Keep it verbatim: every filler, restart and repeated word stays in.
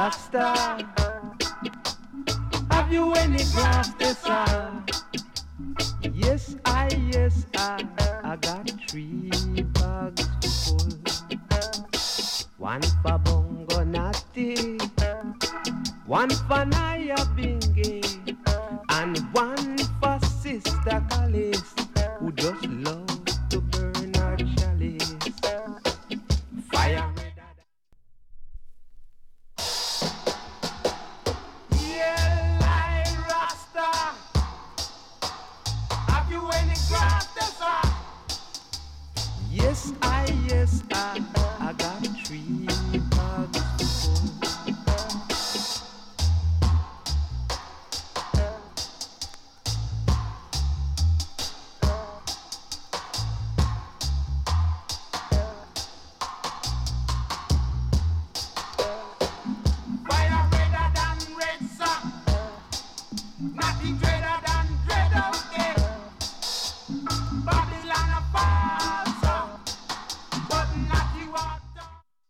Rasta. Have you any glass this uh? Yes, I, yes, I, I got three bags full. One for Bongo Natty, one for Naya Bing.